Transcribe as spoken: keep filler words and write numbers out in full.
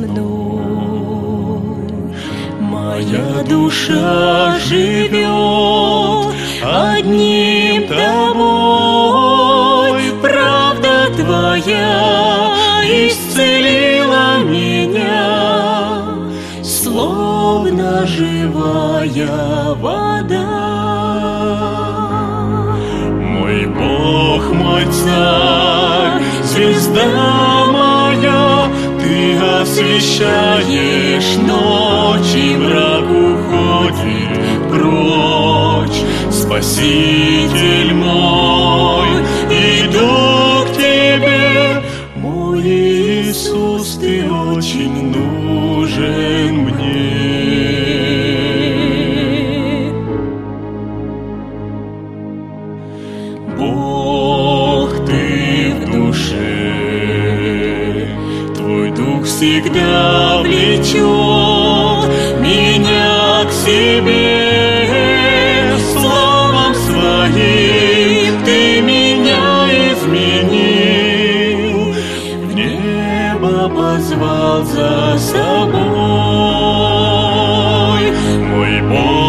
мной. Моя душа живет одним тобой. Правда твоя исцелила меня, словно живая вода. Мой Бог, мой Царь, звезда моя, Ты освещаешь ночь, и враг уходит прочь. Спаситель мой, иду к Тебе, мой Иисус, Ты очень нужен мне. Бог, Ты в душе, Твой Дух всегда влечет меня к себе. Словом Своим Ты меня изменил, в небо позвал за собой. Мой Бог,